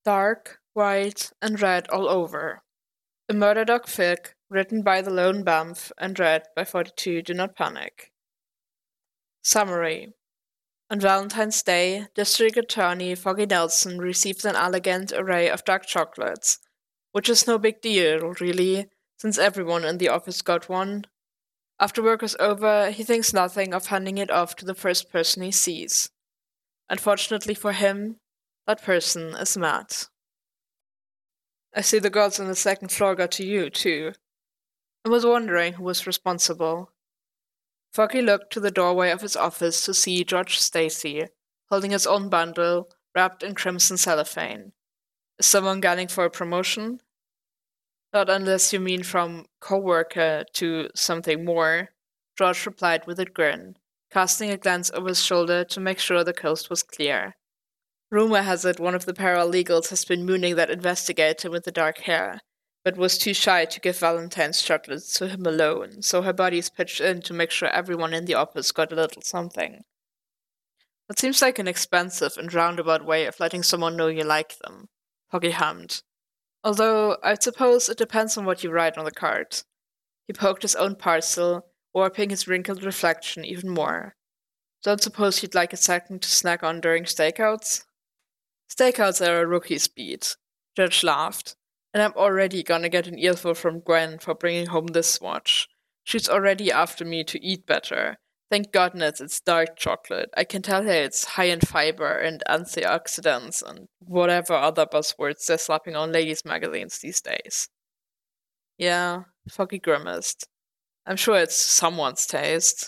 Dark, white, and red all over. A Murder Dog fic, written by the Lone Bamf and read by 42 Do Not Panic. Summary. On Valentine's Day, District Attorney Foggy Nelson received an elegant array of dark chocolates, which is no big deal, really, since everyone in the office got one. After work is over, he thinks nothing of handing it off to the first person he sees. Unfortunately for him, that person is Matt. I see the girls on the second floor got to you, too. I was wondering who was responsible. Foggy looked to the doorway of his office to see George Stacy, holding his own bundle, wrapped in crimson cellophane. Is someone gunning for a promotion? Not unless you mean from co-worker to something more, George replied with a grin, casting a glance over his shoulder to make sure the coast was clear. Rumor has it one of the paralegals has been mooning that investigator with the dark hair, but was too shy to give Valentine's chocolates to him alone, so her buddies pitched in to make sure everyone in the office got a little something. That seems like an expensive and roundabout way of letting someone know you like them, Foggy hummed. Although, I suppose it depends on what you write on the card. He poked his own parcel, warping his wrinkled reflection even more. Don't suppose you'd like a second to snack on during stakeouts? Stakeouts are a rookie's beat, Judge laughed, and I'm already gonna get an earful from Gwen for bringing home this watch. She's already after me to eat better. Thank goodness it's dark chocolate. I can tell her it's high in fiber and antioxidants and whatever other buzzwords they're slapping on ladies' magazines these days. Yeah, Foggy grimaced. I'm sure it's someone's taste.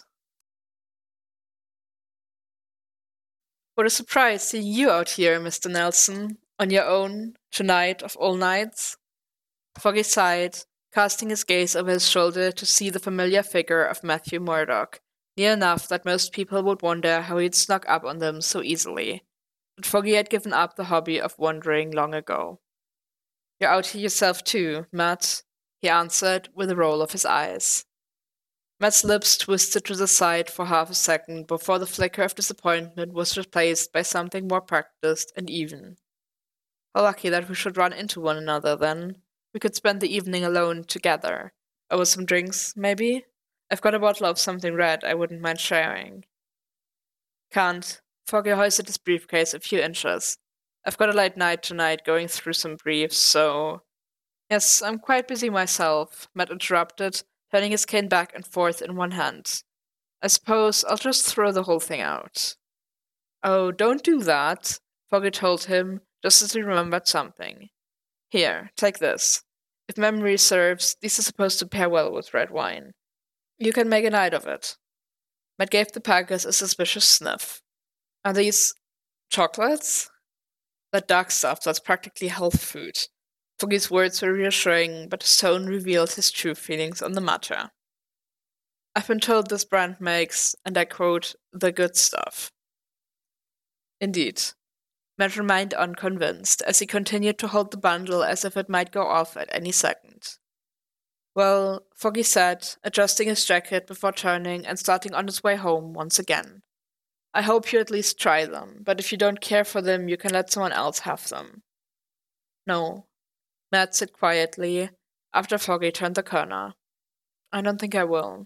What a surprise seeing you out here, Mr. Nelson, on your own, tonight of all nights. Foggy sighed, casting his gaze over his shoulder to see the familiar figure of Matthew Murdoch, near enough that most people would wonder how he'd snuck up on them so easily. But Foggy had given up the hobby of wondering long ago. You're out here yourself too, Matt, he answered with a roll of his eyes. Matt's lips twisted to the side for half a second before the flicker of disappointment was replaced by something more practiced and even. How lucky that we should run into one another, then. We could spend the evening alone together. Over some drinks, maybe? I've got a bottle of something red I wouldn't mind sharing. Can't. Foggy hoisted his briefcase a few inches. I've got a late night tonight going through some briefs, so... Yes, I'm quite busy myself, Matt interrupted, turning his cane back and forth in one hand. I suppose I'll just throw the whole thing out. Oh, don't do that, Foggy told him, just as he remembered something. Here, take this. If memory serves, these are supposed to pair well with red wine. You can make a night of it. Matt gave the packers a suspicious sniff. Are these chocolates? That dark stuff that's practically health food. Foggy's words were reassuring, but his tone revealed his true feelings on the matter. I've been told this brand makes, and I quote, the good stuff. Indeed. Matt remained unconvinced as he continued to hold the bundle as if it might go off at any second. Well, Foggy said, adjusting his jacket before turning and starting on his way home once again. I hope you at least try them, but if you don't care for them, you can let someone else have them. No, Matt said quietly, after Foggy turned the corner. I don't think I will.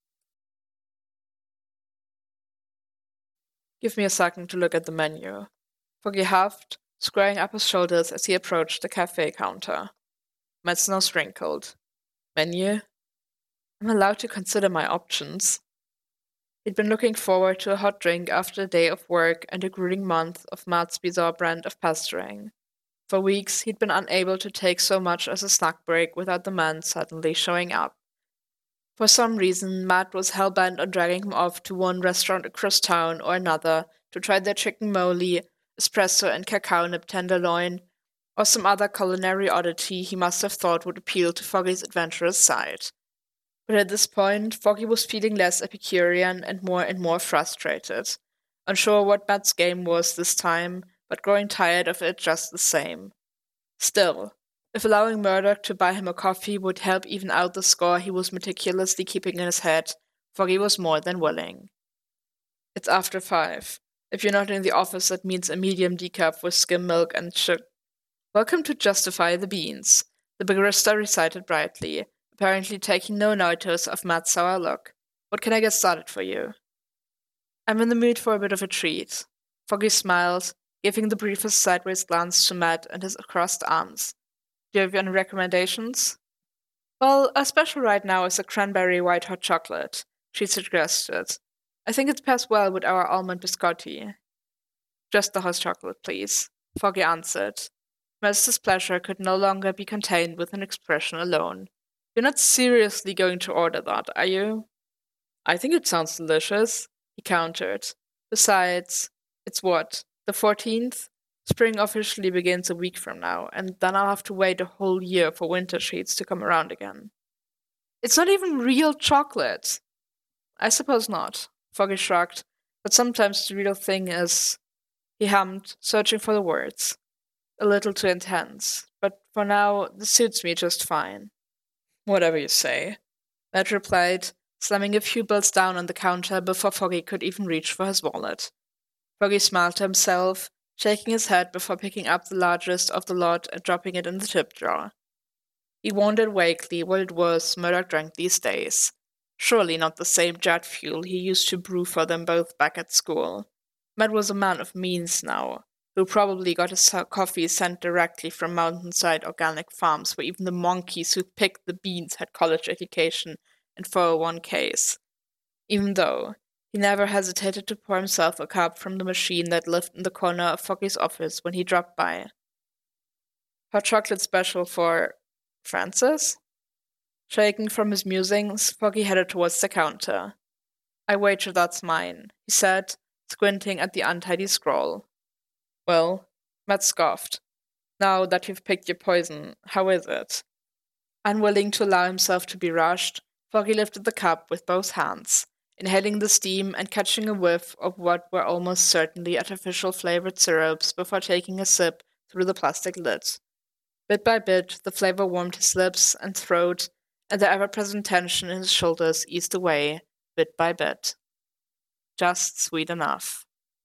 Give me a second to look at the menu. Foggy huffed, squaring up his shoulders as he approached the cafe counter. Matt's nose wrinkled. Menu? I'm allowed to consider my options. He'd been looking forward to a hot drink after a day of work and a grueling month of Matt's bizarre brand of pestering. For weeks, he'd been unable to take so much as a snack break without the man suddenly showing up. For some reason, Matt was hell-bent on dragging him off to one restaurant across town or another to try their chicken mole, espresso and cacao nib tenderloin, or some other culinary oddity he must have thought would appeal to Foggy's adventurous side. But at this point, Foggy was feeling less Epicurean and more frustrated, unsure what Matt's game was this time, but growing tired of it just the same. Still, if allowing Murdoch to buy him a coffee would help even out the score he was meticulously keeping in his head, Foggy was more than willing. It's after 5. If you're not in the office, that means a medium decaf with skim milk and sugar. Welcome to Justify the Beans, the barista recited brightly, apparently taking no notice of Matt's sour look. What can I get started for you? I'm in the mood for a bit of a treat. Foggy smiled, giving the briefest sideways glance to Matt and his crossed arms. Do you have any recommendations? Well, our special right now is a cranberry white hot chocolate, she suggested. I think it pairs well with our almond biscotti. Just the hot chocolate, please, Foggy answered. Matt's displeasure could no longer be contained with an expression alone. You're not seriously going to order that, are you? I think it sounds delicious, he countered. Besides, it's what, the 14th? Spring officially begins a week from now, and then I'll have to wait a whole year for winter sheets to come around again. It's not even real chocolate. I suppose not, Foggy shrugged, but sometimes the real thing is. He hummed, searching for the words. A little too intense, but for now, this suits me just fine. Whatever you say, Matt replied, slamming a few bills down on the counter before Foggy could even reach for his wallet. Foggy smiled to himself, shaking his head before picking up the largest of the lot and dropping it in the tip jar. He wondered vaguely what it was Murdoch drank these days. Surely not the same jet fuel he used to brew for them both back at school. Matt was a man of means now, who probably got his coffee sent directly from mountainside organic farms where even the monkeys who picked the beans had college education and 401ks. Even though he never hesitated to pour himself a cup from the machine that lived in the corner of Foggy's office when he dropped by. Hot chocolate special for Francis? Shaking from his musings, Foggy headed towards the counter. I wager that's mine, he said, squinting at the untidy scroll. Well, Matt scoffed. Now that you've picked your poison, how is it? Unwilling to allow himself to be rushed, Foggy lifted the cup with both hands, inhaling the steam and catching a whiff of what were almost certainly artificial flavored syrups before taking a sip through the plastic lid. Bit by bit, the flavor warmed his lips and throat, and the ever-present tension in his shoulders eased away, bit by bit. Just sweet enough.